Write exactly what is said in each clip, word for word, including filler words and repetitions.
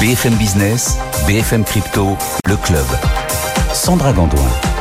B F M Business, B F M Crypto, le club. Sandra Gandoin.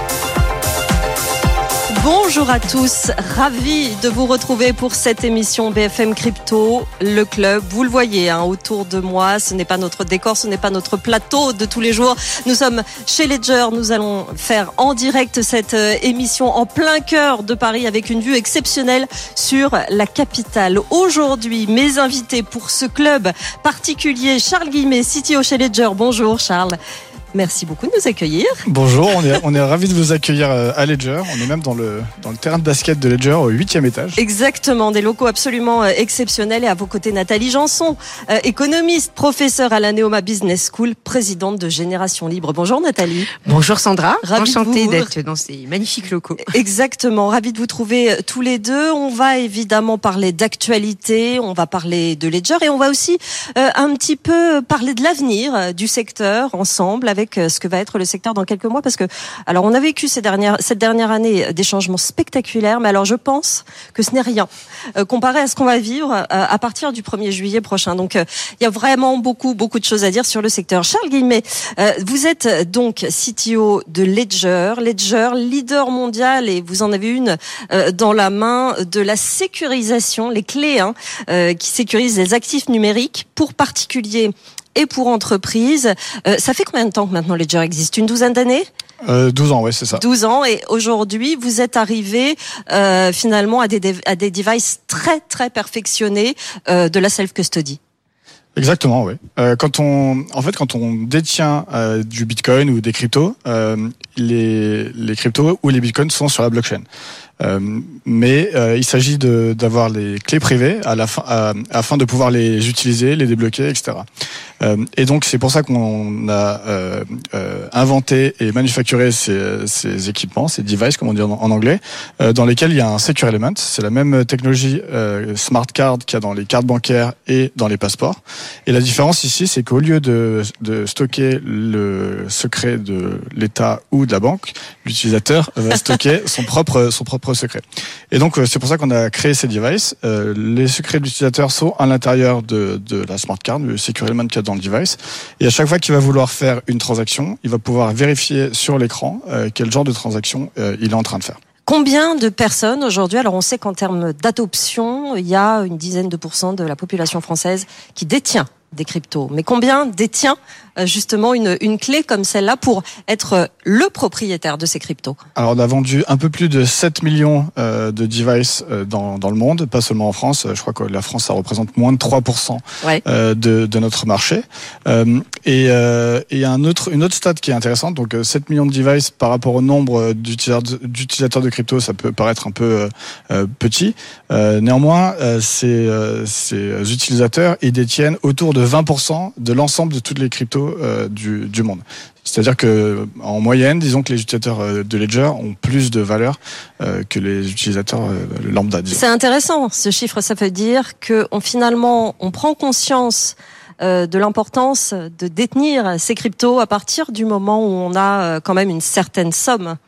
Bonjour à tous, ravi de vous retrouver pour cette émission B F M Crypto, le club. Vous le voyez hein, autour de moi, ce n'est pas notre décor, ce n'est pas notre plateau de tous les jours. Nous sommes chez Ledger, nous allons faire en direct cette émission en plein cœur de Paris avec une vue exceptionnelle sur la capitale. Aujourd'hui, mes invités pour ce club particulier, Charles Guillemet, C T O chez Ledger. Bonjour Charles. Merci beaucoup de nous accueillir. Bonjour, on est, on est ravis de vous accueillir à Ledger. On est même dans le, dans le terrain de basket de Ledger au huitième étage. Exactement, des locaux absolument exceptionnels. Et à vos côtés, Nathalie Janson, euh, économiste, professeure à la Neoma Business School, présidente de Génération Libre. Bonjour Nathalie. Bonjour Sandra, Ravie enchantée de d'être dans ces magnifiques locaux. Exactement, ravie de vous trouver tous les deux. On va évidemment parler d'actualité, on va parler de Ledger et on va aussi euh, un petit peu parler de l'avenir du secteur ensemble avec ce que va être le secteur dans quelques mois, parce que alors on a vécu ces dernières, cette dernière année des changements spectaculaires, mais alors je pense que ce n'est rien euh, comparé à ce qu'on va vivre euh, à partir du premier juillet prochain. Donc euh, il y a vraiment beaucoup beaucoup de choses à dire sur le secteur. Charles Guillemet, euh, vous êtes donc C T O de Ledger, Ledger leader mondial, et vous en avez une euh, dans la main de la sécurisation, les clés hein, euh, qui sécurisent les actifs numériques pour particuliers et pour entreprises. Euh, ça fait combien de temps que maintenant Ledger existe ? Une douzaine d'années ? euh, douze ans, ouais, c'est ça. douze ans, et aujourd'hui, vous êtes arrivé euh, finalement à des, à des devices très très perfectionnés euh, de la self-custody. Exactement, oui. Euh, quand on, en fait, quand on détient euh, du Bitcoin ou des cryptos, euh, les, les cryptos ou les Bitcoins sont sur la blockchain. Euh, mais euh, il s'agit de, d'avoir les clés privées à la fin, à, afin de pouvoir les utiliser, les débloquer, et cetera. Euh, et donc c'est pour ça qu'on a euh, euh, inventé et manufacturé ces, ces équipements, ces devices, comme on dit en, en anglais, euh, dans lesquels il y a un secure element. C'est la même technologie euh, smart card qu'il y a dans les cartes bancaires et dans les passeports. Et la différence ici, c'est qu'au lieu de, de stocker le secret de l'État ou de la banque, l'utilisateur va stocker son propre son propre secret. Et donc c'est pour ça qu'on a créé ces devices. Euh, les secrets de l'utilisateur sont à l'intérieur de, de la smart card, le secure element qu'il y a dans le device. Et à chaque fois qu'il va vouloir faire une transaction, il va pouvoir vérifier sur l'écran euh, quel genre de transaction euh, il est en train de faire. Combien de personnes aujourd'hui, alors on sait qu'en termes d'adoption, il y a une dizaine de pourcents de la population française qui détient des cryptos. Mais combien détient justement une, une clé comme celle-là pour être le propriétaire de ces cryptos ? Alors on a vendu un peu plus de sept millions euh, de devices euh, dans, dans le monde, pas seulement en France. Je crois que la France, ça représente moins de trois pour cent ouais. euh, de, de notre marché. Euh, et euh, et un autre, une autre stat qui est intéressante, donc sept millions de devices par rapport au nombre d'utilisateurs, d'utilisateurs de crypto, ça peut paraître un peu euh, petit. Euh, néanmoins, euh, ces, euh, ces utilisateurs, ils détiennent autour de vingt pour cent de l'ensemble de toutes les cryptos euh, du, du monde. C'est-à-dire que en moyenne, disons que les utilisateurs de Ledger ont plus de valeur euh, que les utilisateurs euh, lambda. Disons. C'est intéressant ce chiffre, ça veut dire que on, finalement on prend conscience euh, de l'importance de détenir ces cryptos à partir du moment où on a euh, quand même une certaine somme.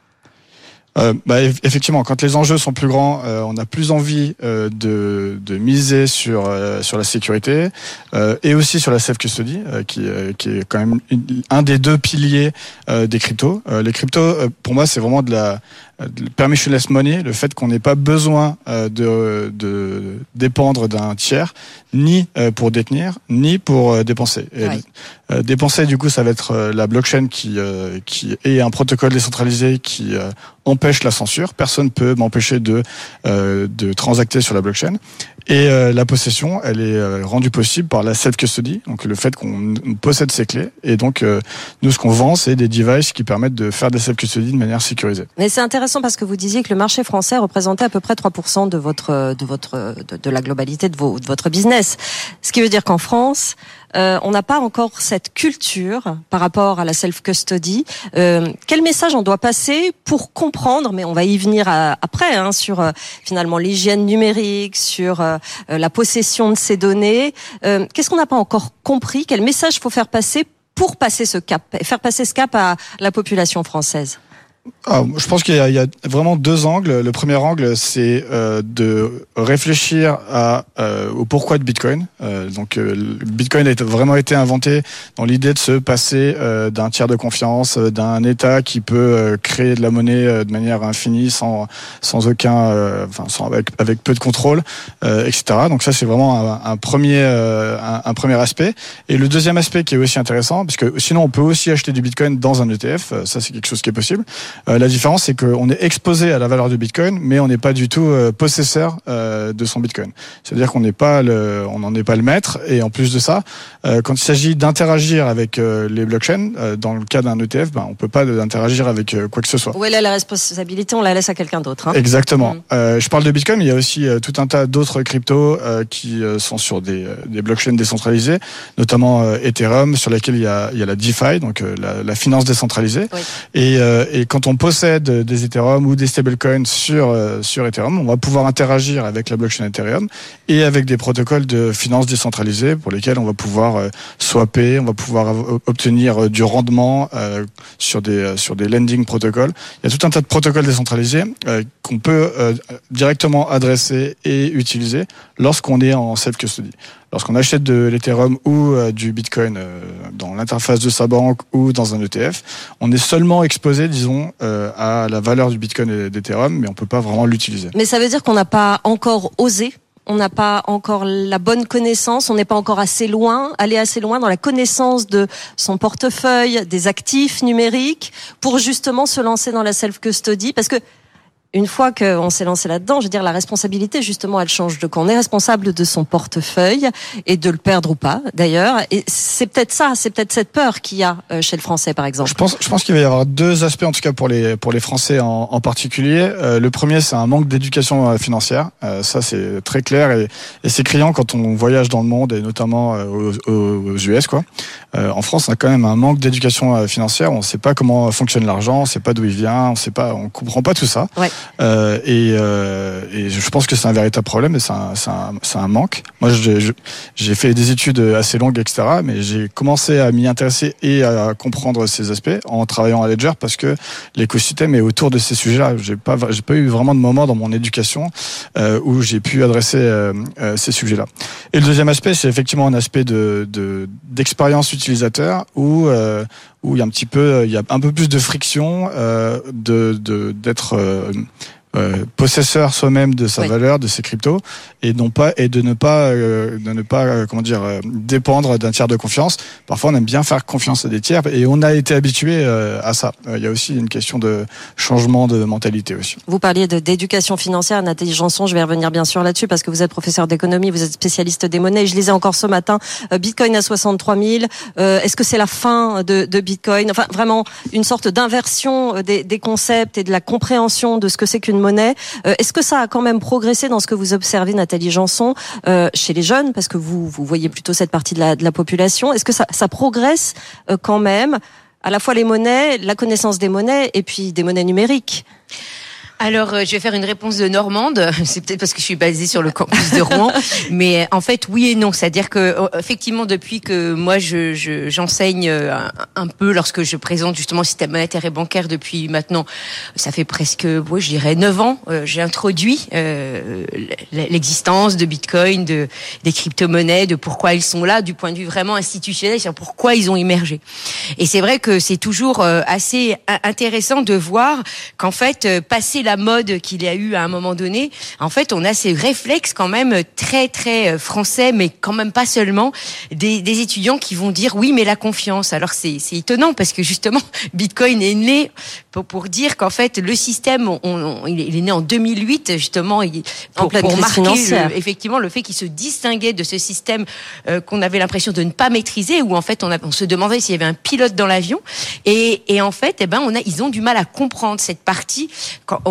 Euh, bah, effectivement, quand les enjeux sont plus grands, euh, on a plus envie euh, de, de miser sur euh, sur la sécurité euh, et aussi sur la self-custody, euh, qui, euh, qui est quand même une, un des deux piliers euh, des cryptos. Euh, les cryptos, euh, pour moi, c'est vraiment de la de permissionless money, le fait qu'on n'ait pas besoin euh, de, de dépendre d'un tiers, ni euh, pour détenir, ni pour euh, dépenser. Et, ouais. euh, dépenser, du coup, ça va être euh, la blockchain qui euh, qui est un protocole décentralisé qui euh, empêche la censure. Personne peut m'empêcher de euh, de transacter sur la blockchain. Et euh, la possession, elle est euh, rendue possible par la self-custody, donc le fait qu'on possède ses clés. Et donc, euh, nous, ce qu'on vend, c'est des devices qui permettent de faire des self-custody de manière sécurisée. Mais c'est intéressant parce que vous disiez que le marché français représentait à peu près trois pour cent de votre de votre de, de la globalité de, vos, de votre business. Ce qui veut dire qu'en France, Euh, on n'a pas encore cette culture par rapport à la self-custody. Euh, quel message on doit passer pour comprendre, mais on va y venir à, après, hein, sur euh, finalement l'hygiène numérique, sur euh, la possession de ces données. Euh, qu'est-ce qu'on n'a pas encore compris ? Quel message faut faire passer pour passer ce cap, faire passer ce cap à la population française ? Ah, je pense qu'il y a, il y a vraiment deux angles. Le premier angle, c'est euh, de réfléchir à, euh, au pourquoi de Bitcoin. Euh, donc, euh, le Bitcoin a vraiment été inventé dans l'idée de se passer euh, d'un tiers de confiance, d'un État qui peut euh, créer de la monnaie euh, de manière infinie, sans sans aucun, euh, enfin, sans avec avec peu de contrôle, euh, et cetera. Donc ça, c'est vraiment un, un premier euh, un, un premier aspect. Et le deuxième aspect qui est aussi intéressant, parce que sinon on peut aussi acheter du Bitcoin dans un E T F. Ça, c'est quelque chose qui est possible. Euh, la différence, c'est qu'on est exposé à la valeur du Bitcoin, mais on n'est pas du tout euh, possesseur euh, de son Bitcoin. C'est-à-dire qu'on n'est pas le, on n'en est pas le maître. Et en plus de ça, euh, quand il s'agit d'interagir avec euh, les blockchains, euh, dans le cas d'un E T F, ben on peut pas interagir avec euh, quoi que ce soit. Où elle a la responsabilité, on la laisse à quelqu'un d'autre. Hein. Exactement. Mmh. Euh, je parle de Bitcoin, mais il y a aussi euh, tout un tas d'autres cryptos euh, qui euh, sont sur des, euh, des blockchains décentralisées, notamment euh, Ethereum, sur laquelle il y a, il y a la DeFi, donc euh, la, la finance décentralisée. Oui. Et, euh, et quand on possède des Ethereum ou des stablecoins sur euh, sur Ethereum, on va pouvoir interagir avec la blockchain Ethereum et avec des protocoles de finance décentralisés pour lesquels on va pouvoir euh, swapper, on va pouvoir obtenir euh, du rendement euh, sur des euh, sur des lending protocoles. Il y a tout un tas de protocoles décentralisés euh, qu'on peut euh, directement adresser et utiliser lorsqu'on est en self-custody. Lorsqu'on achète de l'Ethereum ou euh, du Bitcoin euh, dans l'interface de sa banque ou dans un E T F, on est seulement exposé, disons, euh, à la valeur du Bitcoin et d'Ethereum, mais on peut pas vraiment l'utiliser. Mais ça veut dire qu'on n'a pas encore osé, on n'a pas encore la bonne connaissance, on n'est pas encore assez loin, aller assez loin dans la connaissance de son portefeuille, des actifs numériques, pour justement se lancer dans la self-custody, parce que une fois qu'on s'est lancé là-dedans, je veux dire, la responsabilité, justement, elle change de camp. On est responsable de son portefeuille et de le perdre ou pas, d'ailleurs. Et c'est peut-être ça, c'est peut-être cette peur qu'il y a chez le Français, par exemple. Je pense, je pense qu'il va y avoir deux aspects, en tout cas pour les pour les Français en, en particulier. Euh, le premier, c'est un manque d'éducation financière. Euh, ça, c'est très clair et, et c'est criant quand on voyage dans le monde et notamment aux, aux, aux U S, quoi. Euh, en France, on a quand même un manque d'éducation financière. On ne sait pas comment fonctionne l'argent, on ne sait pas d'où il vient, on sait pas, on comprend pas tout ça. Ouais. Euh, et, euh, et je pense que c'est un véritable problème et c'est un, c'est un, c'est un manque. Moi, j'ai, j'ai fait des études assez longues, et cetera. Mais j'ai commencé à m'y intéresser et à comprendre ces aspects en travaillant à Ledger parce que l'écosystème est autour de ces sujets-là. J'ai pas, j'ai pas eu vraiment de moment dans mon éducation euh, où j'ai pu adresser euh, euh, ces sujets-là. Et le deuxième aspect, c'est effectivement un aspect de, de d'expérience utilisateur où euh, où il y a un petit peu, il y a un peu plus de friction, euh, de, de d'être euh, euh, possesseur soi-même de sa oui. valeur, de ses cryptos, et non pas et de ne pas euh, de ne pas euh, comment dire euh, dépendre d'un tiers de confiance. Parfois, on aime bien faire confiance à des tiers, et on a été habitué euh, à ça. Euh, il y a aussi une question de changement de mentalité aussi. Vous parliez de d'éducation financière, Nathalie Janson. Je vais revenir bien sûr là-dessus parce que vous êtes professeur d'économie, vous êtes spécialiste des monnaies. Et je lisais encore ce matin, euh, Bitcoin à soixante-trois mille. Euh, est-ce que c'est la fin de, de Bitcoin? Enfin, vraiment une sorte d'inversion des, des concepts et de la compréhension de ce que c'est qu'une monnaie. Euh, est-ce que ça a quand même progressé dans ce que vous observez, Nathalie Janson, euh, chez les jeunes, parce que vous vous voyez plutôt cette partie de la, de la population? Est-ce que ça, ça progresse euh, quand même, à la fois les monnaies, la connaissance des monnaies et puis des monnaies numériques? Alors, euh, je vais faire une réponse de Normande. C'est peut-être parce que je suis basée sur le campus de Rouen, mais en fait, oui et non. C'est-à-dire que, effectivement, depuis que moi je, je j'enseigne un, un peu lorsque je présente justement le système monétaire et bancaire depuis maintenant, ça fait presque, ouais, je dirais neuf ans, euh, j'ai introduit euh, l'existence de Bitcoin, de des crypto-monnaies, de pourquoi ils sont là, du point de vue vraiment institutionnel, c'est pourquoi ils ont émergé. Et c'est vrai que c'est toujours euh, assez intéressant de voir qu'en fait, euh, passer la mode qu'il y a eu à un moment donné, en fait, on a ces réflexes quand même très très français, mais quand même pas seulement, des, des étudiants qui vont dire oui, mais la confiance. Alors c'est, c'est étonnant parce que justement, Bitcoin est né pour, pour dire qu'en fait le système, on, on, il est né en deux mille huit justement, il, pour, pour marquer le, effectivement le fait qu'il se distinguait de ce système euh, qu'on avait l'impression de ne pas maîtriser, où en fait on, a, on se demandait s'il y avait un pilote dans l'avion, et, et en fait, eh ben on a, ils ont du mal à comprendre cette partie. Quand,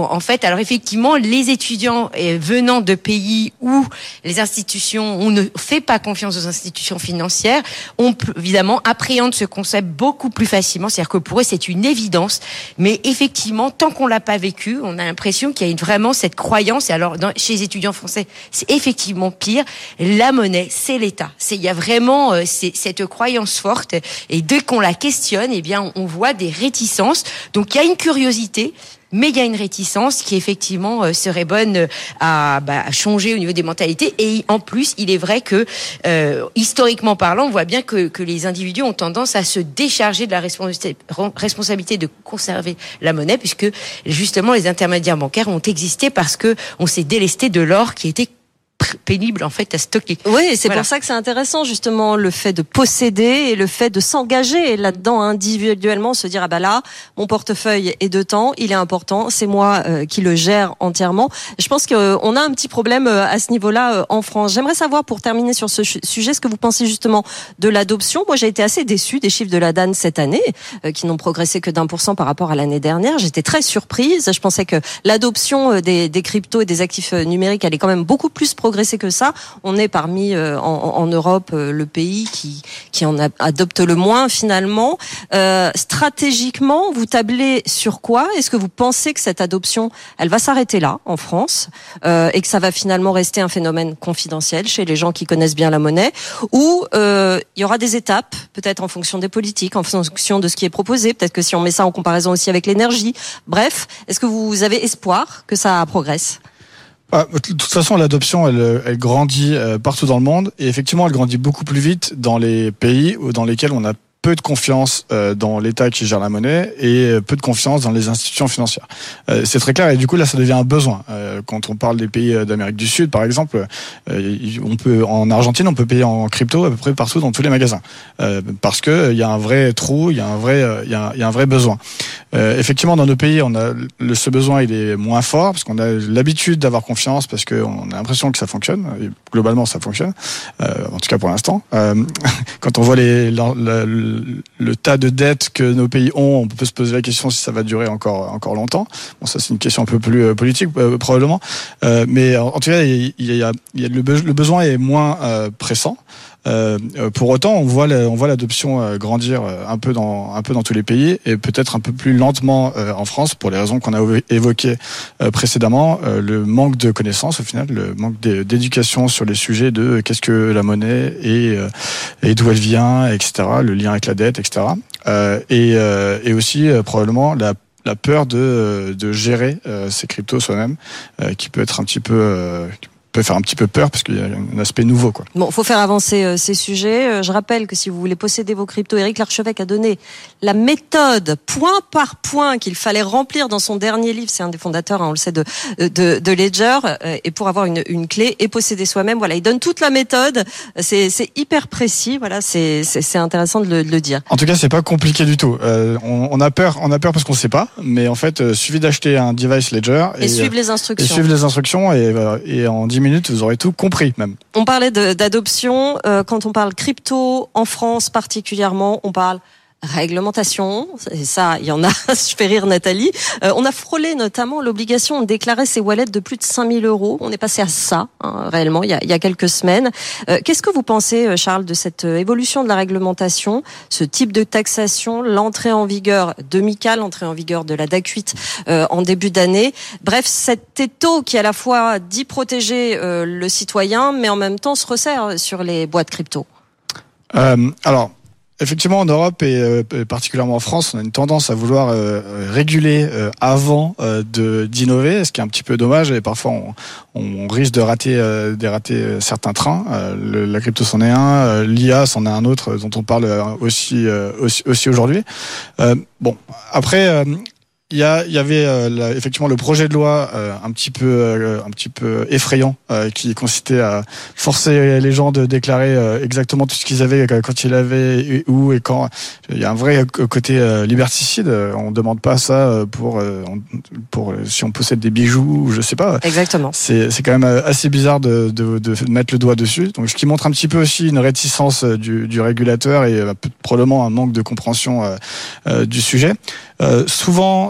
en, en fait, alors effectivement, les étudiants venant de pays où les institutions, on ne fait pas confiance aux institutions financières, on peut, évidemment appréhende ce concept beaucoup plus facilement. C'est-à-dire que pour eux, c'est une évidence. Mais effectivement, tant qu'on l'a pas vécu, on a l'impression qu'il y a une, vraiment cette croyance. Et alors, dans, chez les étudiants français, c'est effectivement pire. La monnaie, c'est l'État. C'est, il y a vraiment euh, c'est, cette croyance forte. Et dès qu'on la questionne, eh bien, on, on voit des réticences. Donc, il y a une curiosité. Mais il y a une réticence qui effectivement euh, serait bonne à, bah, à changer au niveau des mentalités. Et en plus, il est vrai que euh, historiquement parlant, on voit bien que, que les individus ont tendance à se décharger de la responsabilité, responsabilité de conserver la monnaie, puisque justement les intermédiaires bancaires ont existé parce que on s'est délesté de l'or qui était pénible en fait à stocker. Oui, c'est voilà. pour ça que c'est intéressant justement le fait de posséder et le fait de s'engager là-dedans individuellement, se dire ah bah là mon portefeuille est de temps, il est important, c'est moi euh, qui le gère entièrement. Je pense qu'on euh, a un petit problème euh, à ce niveau-là euh, en France. J'aimerais savoir pour terminer sur ce ch- sujet ce que vous pensez justement de l'adoption. Moi j'ai été assez déçue des chiffres de la D A N cette année euh, qui n'ont progressé que d'un pour cent par rapport à l'année dernière. J'étais très surprise. Je pensais que l'adoption euh, des, des cryptos et des actifs euh, numériques allait quand même beaucoup plus progresser que ça. On est parmi euh, en, en Europe euh, le pays qui qui en a, adopte le moins finalement. Euh, stratégiquement, vous tablez sur quoi? Est-ce que vous pensez que cette adoption, elle va s'arrêter là en France euh, et que ça va finalement rester un phénomène confidentiel chez les gens qui connaissent bien la monnaie, ou euh, il y aura des étapes, peut-être en fonction des politiques, en fonction de ce qui est proposé, peut-être que si on met ça en comparaison aussi avec l'énergie. Bref, est-ce que vous avez espoir que ça progresse? Ah, de toute façon, l'adoption, elle, elle grandit partout dans le monde, et effectivement, elle grandit beaucoup plus vite dans les pays dans lesquels on a peu de confiance euh, dans l'État qui gère la monnaie et peu de confiance dans les institutions financières. Euh, c'est très clair, et du coup là ça devient un besoin. Euh, quand on parle des pays d'Amérique du Sud par exemple, euh, on peut en Argentine on peut payer en crypto à peu près partout dans tous les magasins euh, parce que il y a un vrai trou, il y a un vrai il y a, il y a un vrai besoin. Euh, effectivement dans nos pays on a le, ce besoin il est moins fort parce qu'on a l'habitude d'avoir confiance parce qu'on a l'impression que ça fonctionne et globalement ça fonctionne euh, en tout cas pour l'instant. Euh, quand on voit les la, la, Le, le tas de dettes que nos pays ont, on peut se poser la question si ça va durer encore encore longtemps. Bon, ça c'est une question un peu plus euh, politique euh, probablement, euh, mais en, en tout cas, il y a, il y a, il y a le, be- le besoin est moins euh, pressant. Euh, pour autant, on voit la, on voit l'adoption euh, grandir euh, un peu dans un peu dans tous les pays et peut-être un peu plus lentement euh, en France pour les raisons qu'on a évoquées euh, précédemment. Euh, le manque de connaissances au final, le manque d'éducation sur les sujets de euh, qu'est-ce que la monnaie et euh, et d'où elle vient, et cetera. Le lien avec la dette, et cetera. Euh, et euh, et aussi euh, probablement la la peur de de gérer euh, ces cryptos soi-même, euh, qui peut être un petit peu euh, peut faire un petit peu peur parce qu'il y a un aspect nouveau, quoi. Bon, faut faire avancer euh, ces sujets. Euh, je rappelle que si vous voulez posséder vos cryptos, Éric Larchevêque a donné la méthode point par point qu'il fallait remplir dans son dernier livre. C'est un des fondateurs, hein, on le sait, de de, de Ledger. Euh, et pour avoir une, une clé et posséder soi-même, voilà, il donne toute la méthode. C'est c'est hyper précis. Voilà, c'est c'est, c'est intéressant de le, de le dire. En tout cas, c'est pas compliqué du tout. Euh, on, on a peur, on a peur parce qu'on sait pas. Mais en fait, euh, suffit d'acheter un device Ledger et, et suivre euh, les instructions. Et suivre les instructions et, euh, et en dix minutes, vous aurez tout compris même. On parlait de, d'adoption. Euh, quand on parle crypto, en France particulièrement, on parle réglementation. Et ça, il y en a, je fais rire Nathalie. Euh, on a frôlé notamment l'obligation de déclarer ses wallets de plus de cinq mille euros. On est passé à ça, hein, réellement, il y, a, il y a quelques semaines. Euh, qu'est-ce que vous pensez, Charles, de cette évolution de la réglementation, ce type de taxation, l'entrée en vigueur de MiCA, l'entrée en vigueur de la D A C huit euh, en début d'année? Bref, cet étau qui à la fois dit protéger euh, le citoyen, mais en même temps se resserre sur les boîtes crypto. Euh, alors, effectivement, en Europe et euh, particulièrement en France, on a une tendance à vouloir euh, réguler euh, avant euh, de d'innover, ce qui est un petit peu dommage et parfois on, on risque de rater, euh, de rater certains trains. Euh, le, la crypto c'en est un, euh, l'I A c'en est un autre dont on parle aussi euh, aussi, aussi aujourd'hui. Euh, bon, après. Euh, Il y a, il y avait euh, la, effectivement le projet de loi euh, un petit peu, euh, un petit peu effrayant, euh, qui consistait à forcer les gens de déclarer euh, exactement tout ce qu'ils avaient quand ils l'avaient, et où et quand. Il y a un vrai côté euh, liberticide. On demande pas ça pour, euh, pour si on possède des bijoux, je sais pas. Exactement. C'est, c'est quand même assez bizarre de, de, de mettre le doigt dessus. Donc, ce qui montre un petit peu aussi une réticence du, du régulateur et euh, probablement un manque de compréhension euh, euh, du sujet. Euh, souvent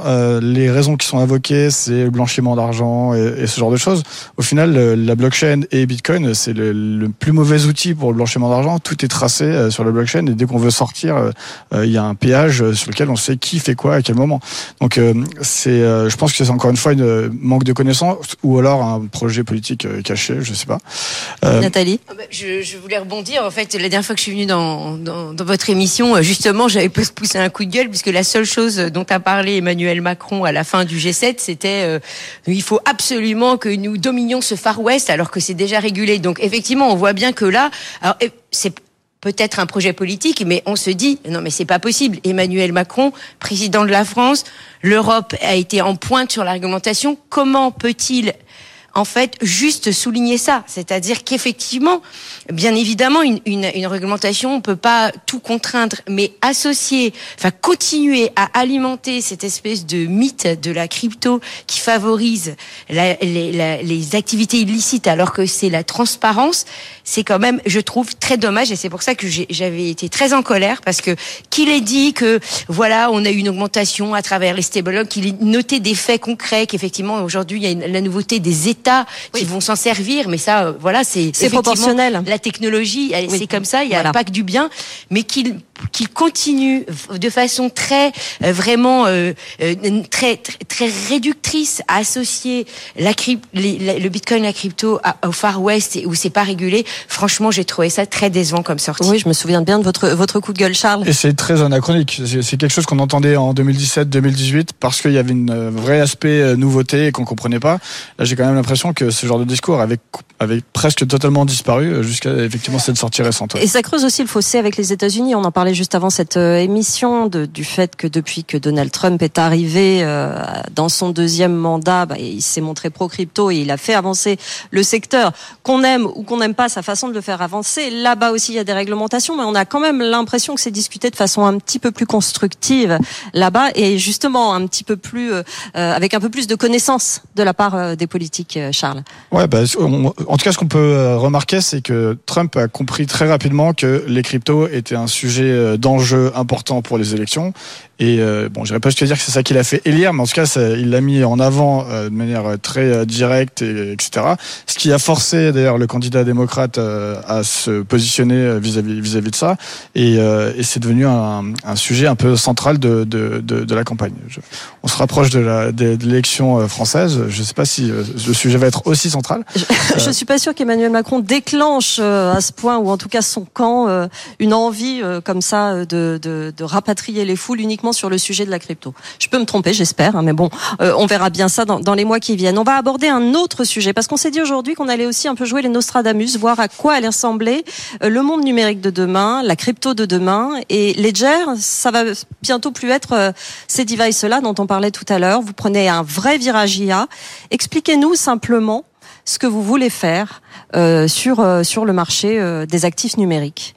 euh, les raisons qui sont invoquées, c'est le blanchiment d'argent et, et ce genre de choses. Au final, le, la blockchain et Bitcoin, c'est le, le plus mauvais outil pour le blanchiment d'argent. Tout est tracé euh, sur la blockchain et dès qu'on veut sortir, il euh, euh, y a un péage sur lequel on sait qui fait quoi à quel moment. Donc, euh, c'est, euh, je pense que c'est encore une fois une manque de connaissances ou alors un projet politique euh, caché, je sais pas. Euh, Nathalie, je, je voulais rebondir. En fait, la dernière fois que je suis venue dans, dans, dans votre émission, justement, j'avais poussé un coup de gueule puisque la seule chose dont a parlé Emmanuel Macron à la fin du G sept, c'était euh, il faut absolument que nous dominions ce Far West alors que c'est déjà régulé. Donc effectivement, on voit bien que là, alors, c'est peut-être un projet politique, mais on se dit non mais c'est pas possible. Emmanuel Macron, président de la France, l'Europe a été en pointe sur la réglementation. Comment peut-il en fait, juste souligner ça, c'est-à-dire qu'effectivement, bien évidemment, une, une, une réglementation, on peut pas tout contraindre, mais associer, enfin continuer à alimenter cette espèce de mythe de la crypto qui favorise la, les, la, les activités illicites, alors que c'est la transparence, c'est quand même, je trouve, très dommage, et c'est pour ça que j'ai, j'avais été très en colère, parce que qu'il ait dit que voilà, on a eu une augmentation à travers les stablecoins, qu'il ait noté des faits concrets, qu'effectivement aujourd'hui il y a une, la nouveauté des États qui oui. vont s'en servir, mais ça, euh, voilà, c'est, c'est proportionnel. La technologie, elle, oui. c'est comme ça, il y a voilà. pas que du bien, mais qu'il qu'il continue de façon très euh, vraiment euh, euh, très, très très réductrice à associer la cryp- les, la, le Bitcoin, la crypto à, au Far West où c'est pas régulé. Franchement, j'ai trouvé ça très décevant comme sortie. Oui, je me souviens bien de votre votre coup de gueule, Charles. Et c'est très anachronique. C'est, c'est quelque chose qu'on entendait en deux mille dix-sept deux mille dix-huit parce qu'il y avait une euh, vrai aspect euh, nouveauté et qu'on comprenait pas. Là, j'ai quand même l'impression que ce genre de discours avait avait presque totalement disparu jusqu'à effectivement cette sortie récente. Ouais. Et ça creuse aussi le fossé avec les États-Unis. On en parlait juste avant cette euh, émission de, du fait que depuis que Donald Trump est arrivé euh, dans son deuxième mandat, bah, il s'est montré pro-crypto et il a fait avancer le secteur. Qu'on aime ou qu'on n'aime pas sa façon de le faire avancer, là-bas aussi il y a des réglementations, mais on a quand même l'impression que c'est discuté de façon un petit peu plus constructive là-bas et justement un petit peu plus euh, avec un peu plus de connaissances de la part euh, des politiques, Charles. Ouais, bah, on, en tout cas, ce qu'on peut remarquer, c'est que Trump a compris très rapidement que les cryptos étaient un sujet d'enjeu important pour les élections. Et euh, bon, j'irais pas jusqu'à dire que c'est ça qu'il a fait élire, mais en tout cas, ça, il l'a mis en avant euh, de manière très euh, directe, et, etc. Ce qui a forcé d'ailleurs le candidat démocrate euh, à se positionner vis-à-vis vis-à-vis de ça. Et, euh, et c'est devenu un, un sujet un peu central de de, de, de la campagne. Je, on se rapproche de, la, de, de l'élection française. Je sais pas si euh, le sujet va être aussi central. Je, euh, je suis pas sûr qu'Emmanuel Macron déclenche euh, à ce point, ou en tout cas son camp, euh, une envie euh, comme ça de, de, de rapatrier les foules uniquement sur le sujet de la crypto. Je peux me tromper, j'espère, hein, mais bon, euh, on verra bien ça dans, dans les mois qui viennent. On va aborder un autre sujet, parce qu'on s'est dit aujourd'hui qu'on allait aussi un peu jouer les Nostradamus, voir à quoi allait ressembler euh, le monde numérique de demain, la crypto de demain, et Ledger, ça va bientôt plus être euh, ces devices-là dont on parlait tout à l'heure. Vous prenez un vrai virage I A. Expliquez-nous simplement ce que vous voulez faire euh, sur, euh, sur le marché euh, des actifs numériques.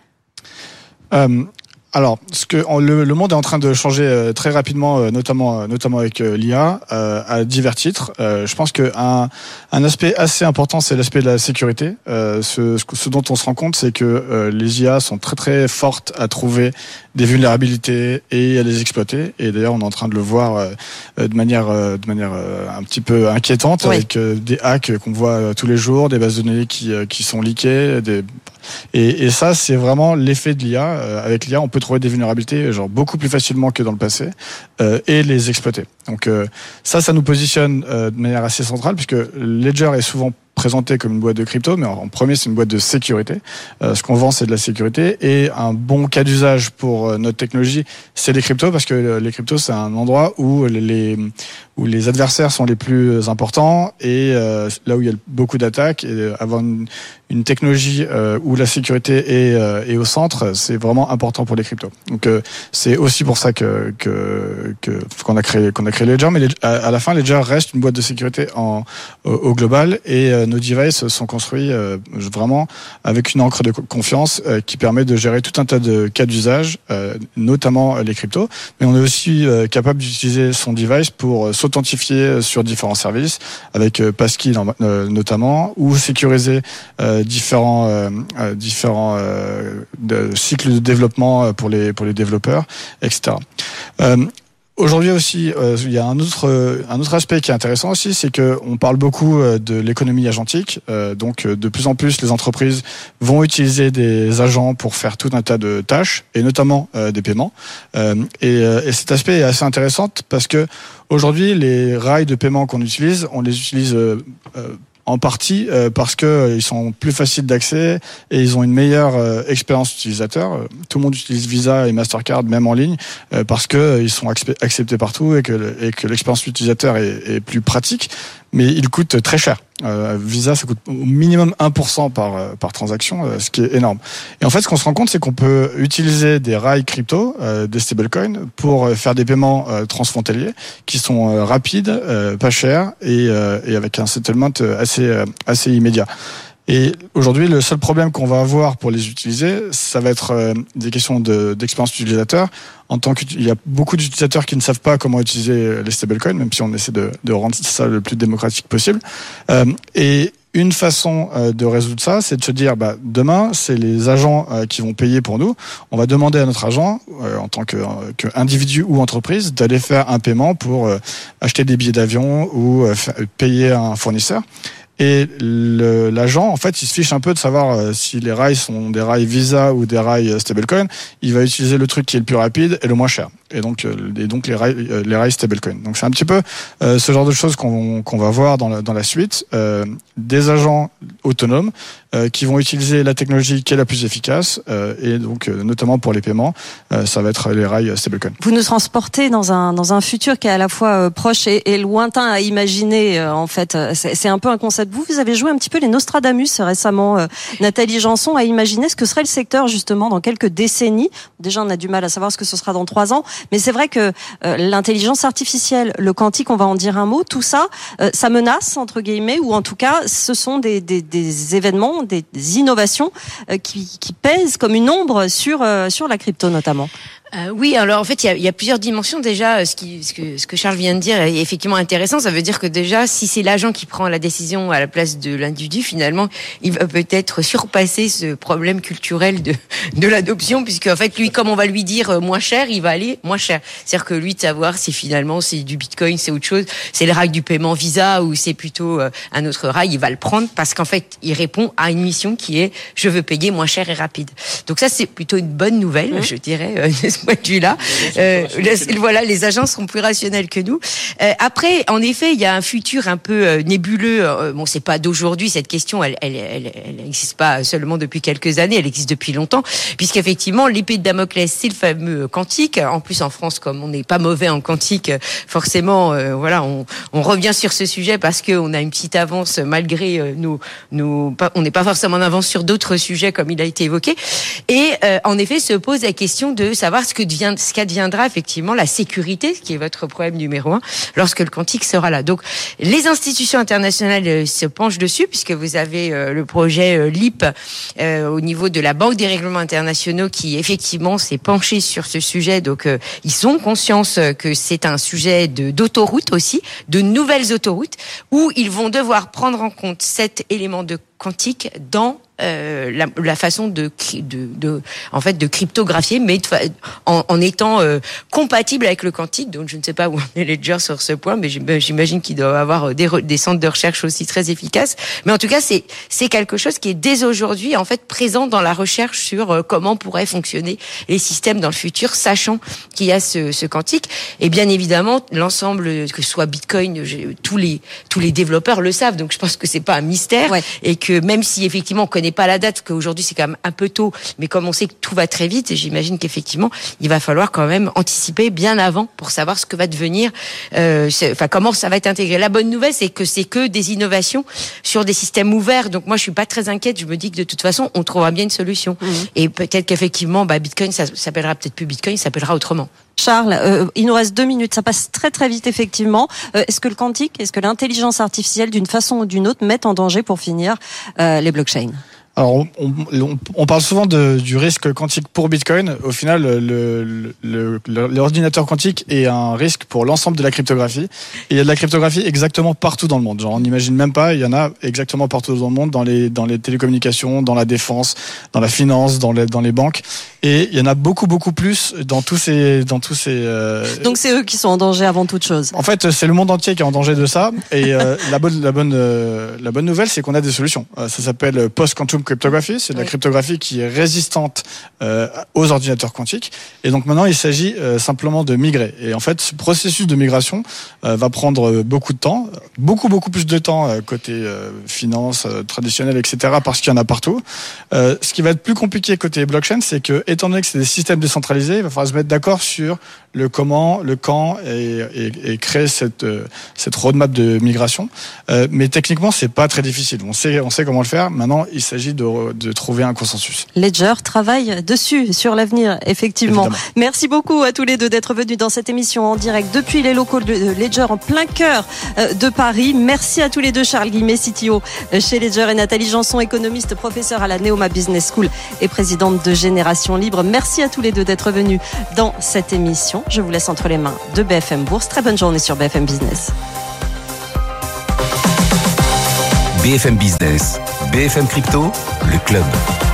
Euh... Alors, ce que le, le monde est en train de changer euh, très rapidement, euh, notamment, euh, notamment avec euh, l'I A, euh, à divers titres. Euh, je pense que un, un aspect assez important, c'est l'aspect de la sécurité. Euh, ce, ce dont on se rend compte, c'est que euh, les I A sont très très fortes à trouver des vulnérabilités et à les exploiter. Et d'ailleurs, on est en train de le voir euh, de manière, euh, de manière euh, un petit peu inquiétante, oui. avec euh, des hacks qu'on voit euh, tous les jours, des bases de données qui, euh, qui sont leakées, des Et, et ça, c'est vraiment l'effet de l'I A. Euh, avec l'I A, on peut trouver des vulnérabilités genre beaucoup plus facilement que dans le passé euh, et les exploiter. Donc euh, ça, ça nous positionne euh, de manière assez centrale puisque Ledger est souvent présenté comme une boîte de crypto, mais en, en premier, c'est une boîte de sécurité. Euh, ce qu'on vend, c'est de la sécurité. Et un bon cas d'usage pour euh, notre technologie, c'est les cryptos, parce que euh, les cryptos, c'est un endroit où les, où les adversaires sont les plus importants et euh, là où il y a beaucoup d'attaques. Et avoir une, une technologie euh, où la sécurité est, euh, est au centre, c'est vraiment important pour les cryptos. Donc euh, c'est aussi pour ça que, que, que qu'on a créé qu'on a créé Ledger. Mais à, à la fin, Ledger reste une boîte de sécurité en, au, au global et euh, nos devices sont construits euh, vraiment avec une encre de confiance euh, qui permet de gérer tout un tas de cas d'usage, euh, notamment les cryptos. Mais on est aussi euh, capable d'utiliser son device pour euh, s'authentifier sur différents services, avec euh, Passkey euh, notamment, ou sécuriser euh, différents euh, euh, différents euh, de cycles de développement pour les pour les développeurs, et cetera. Euh, Aujourd'hui aussi, euh, il y a un autre euh, un autre aspect qui est intéressant aussi, c'est que on parle beaucoup euh, de l'économie agentique. Euh, donc, euh, de plus en plus, les entreprises vont utiliser des agents pour faire tout un tas de tâches, et notamment euh, des paiements. Euh, et, euh, et cet aspect est assez intéressant parce que aujourd'hui, les rails de paiement qu'on utilise, on les utilise euh, euh, en partie euh, parce que euh, ils sont plus faciles d'accès et ils ont une meilleure euh, expérience utilisateur. Euh, tout le monde utilise Visa et Mastercard même en ligne euh, parce que euh, ils sont acceptés partout et que le, et que l'expérience utilisateur est, est plus pratique, mais ils coûtent très cher. Euh, Visa, ça coûte au minimum un pour cent par euh, par transaction, euh, ce qui est énorme. Et en fait, ce qu'on se rend compte, c'est qu'on peut utiliser des rails crypto, euh, des stablecoins, pour euh, faire des paiements euh, transfrontaliers qui sont euh, rapides, euh, pas chers et, euh, et avec un settlement assez euh, assez immédiat. Et aujourd'hui, le seul problème qu'on va avoir pour les utiliser, ça va être euh, des questions de, d'expérience utilisateur. En tant qu'il y a beaucoup d'utilisateurs qui ne savent pas comment utiliser les stablecoins, même si on essaie de, de rendre ça le plus démocratique possible. Euh, et une façon euh, de résoudre ça, c'est de se dire, bah, demain, c'est les agents euh, qui vont payer pour nous. On va demander à notre agent, euh, en tant que, euh, que individu ou entreprise, d'aller faire un paiement pour euh, acheter des billets d'avion ou euh, faire, payer un fournisseur. Et le, l'agent, en fait, il se fiche un peu de savoir euh, si les rails sont des rails Visa ou des rails stablecoin. Il va utiliser le truc qui est le plus rapide et le moins cher. Et donc, euh, et donc les rails, euh, les rails stablecoin. Donc, c'est un petit peu euh, ce genre de choses qu'on, qu'on va voir dans la, dans la suite. Euh, des agents autonomes euh, qui vont utiliser la technologie qui est la plus efficace euh, et donc euh, notamment pour les paiements, euh, ça va être les rails stablecoin. Vous nous transportez dans un dans un futur qui est à la fois euh, proche et, et lointain à imaginer. Euh, en fait, c'est, c'est un peu un concept. Vous, vous avez joué un petit peu les Nostradamus récemment. Euh, Nathalie Janson a imaginé ce que serait le secteur justement dans quelques décennies. Déjà, on a du mal à savoir ce que ce sera dans trois ans, mais c'est vrai que euh, l'intelligence artificielle, le quantique, on va en dire un mot. Tout ça, euh, ça menace entre guillemets, ou en tout cas, ce sont des des, des événements, des, des innovations euh, qui qui pèsent comme une ombre sur euh, sur la crypto notamment. Euh, oui, alors en fait, il y a, il y a plusieurs dimensions déjà. Ce, qui, ce, que, ce que Charles vient de dire est effectivement intéressant. Ça veut dire que déjà, si c'est l'agent qui prend la décision à la place de l'individu, finalement, il va peut-être surpasser ce problème culturel de, de l'adoption, puisque en fait, lui, comme on va lui dire moins cher, il va aller moins cher. C'est-à-dire que lui, de savoir si finalement c'est du Bitcoin, c'est autre chose, c'est le rail du paiement Visa ou c'est plutôt un autre rail, il va le prendre parce qu'en fait, il répond à une mission qui est je veux payer moins cher et rapide. Donc ça, c'est plutôt une bonne nouvelle, mmh. je dirais. Point de vue là, euh, les, voilà, les agents seront plus rationnels que nous. Euh, après, en effet, il y a un futur un peu euh, nébuleux. Euh, bon, c'est pas d'aujourd'hui cette question. Elle, elle, elle, elle n'existe pas seulement depuis quelques années. Elle existe depuis longtemps, puisqu'effectivement, l'épée de Damoclès, c'est le fameux quantique. En plus, en France, comme on n'est pas mauvais en quantique, forcément, euh, voilà, on, on revient sur ce sujet parce que on a une petite avance malgré euh, nos, nos, pas, on n'est pas forcément en avance sur d'autres sujets comme il a été évoqué. Et euh, en effet, se pose la question de savoir ce que devient, ce qu'adviendra effectivement la sécurité, qui est votre problème numéro un, lorsque le quantique sera là. Donc, les institutions internationales euh, se penchent dessus, puisque vous avez euh, le projet euh, L I P euh, au niveau de la Banque des règlements internationaux qui effectivement s'est penché sur ce sujet. Donc, euh, ils ont conscience que c'est un sujet de, d'autoroute aussi, de nouvelles autoroutes, où ils vont devoir prendre en compte cet élément de quantique dans Euh, la, la façon de, de, de, en fait, de cryptographier, mais de, en, en étant euh, compatible avec le quantique. Donc, je ne sais pas où en est Ledger sur ce point, mais j'imagine qu'il doit avoir des, des centres de recherche aussi très efficaces. Mais en tout cas, c'est, c'est quelque chose qui est dès aujourd'hui, en fait, présent dans la recherche sur euh, comment pourraient fonctionner les systèmes dans le futur, sachant qu'il y a ce, ce quantique. Et bien évidemment, l'ensemble, que ce soit Bitcoin, tous les, tous les développeurs le savent. Donc, je pense que c'est pas un mystère. Ouais. Et que même si effectivement on connaît pas la date, parce qu'aujourd'hui c'est quand même un peu tôt, mais comme on sait que tout va très vite, et j'imagine qu'effectivement il va falloir quand même anticiper bien avant pour savoir ce que va devenir, euh, enfin comment ça va être intégré. La bonne nouvelle, c'est que c'est que des innovations sur des systèmes ouverts, donc moi je suis pas très inquiète, je me dis que de toute façon on trouvera bien une solution. Mmh. Et peut-être qu'effectivement bah, Bitcoin ça s'appellera peut-être plus Bitcoin, ça s'appellera autrement. Charles, euh, il nous reste deux minutes, ça passe très très vite effectivement. Euh, est-ce que le quantique, est-ce que l'intelligence artificielle d'une façon ou d'une autre met en danger pour finir euh, les blockchains ? Alors, on, on, on parle souvent de, du risque quantique pour Bitcoin. Au final, le, le, le, l'ordinateur quantique est un risque pour l'ensemble de la cryptographie. Et il y a de la cryptographie exactement partout dans le monde. Genre, on n'imagine même pas, il y en a exactement partout dans le monde, dans les, dans les télécommunications, dans la défense, dans la finance, dans les, dans les banques. Et il y en a beaucoup, beaucoup plus dans tous ces, dans tous ces. Euh... Donc c'est eux qui sont en danger avant toute chose. En fait, c'est le monde entier qui est en danger de ça. Et euh, la bonne, la bonne, euh, la bonne nouvelle, c'est qu'on a des solutions. Euh, ça s'appelle post-quantum cryptography. C'est de la oui. cryptographie qui est résistante euh, aux ordinateurs quantiques. Et donc maintenant, il s'agit euh, simplement de migrer. Et en fait, ce processus de migration euh, va prendre beaucoup de temps, beaucoup, beaucoup plus de temps euh, côté euh, finance euh, traditionnelle, et cetera. Parce qu'il y en a partout. Euh, ce qui va être plus compliqué côté blockchain, c'est que étant donné que c'est des systèmes décentralisés, il va falloir se mettre d'accord sur le comment, le quand et, et, et créer cette euh, cette roadmap de migration. Euh, mais techniquement, c'est pas très difficile. On sait on sait comment le faire. Maintenant, il s'agit de de trouver un consensus. Ledger travaille dessus sur l'avenir, effectivement. Évidemment. Merci beaucoup à tous les deux d'être venus dans cette émission en direct depuis les locaux de Ledger en plein cœur de Paris. Merci à tous les deux, Charles Guillemet, C T O chez Ledger, et Nathalie Janson, économiste, professeure à la Neoma Business School et présidente de Génération Libre. Merci à tous les deux d'être venus dans cette émission. Je vous laisse entre les mains de B F M Bourse. Très bonne journée sur B F M Business. B F M Business, B F M Crypto, le club.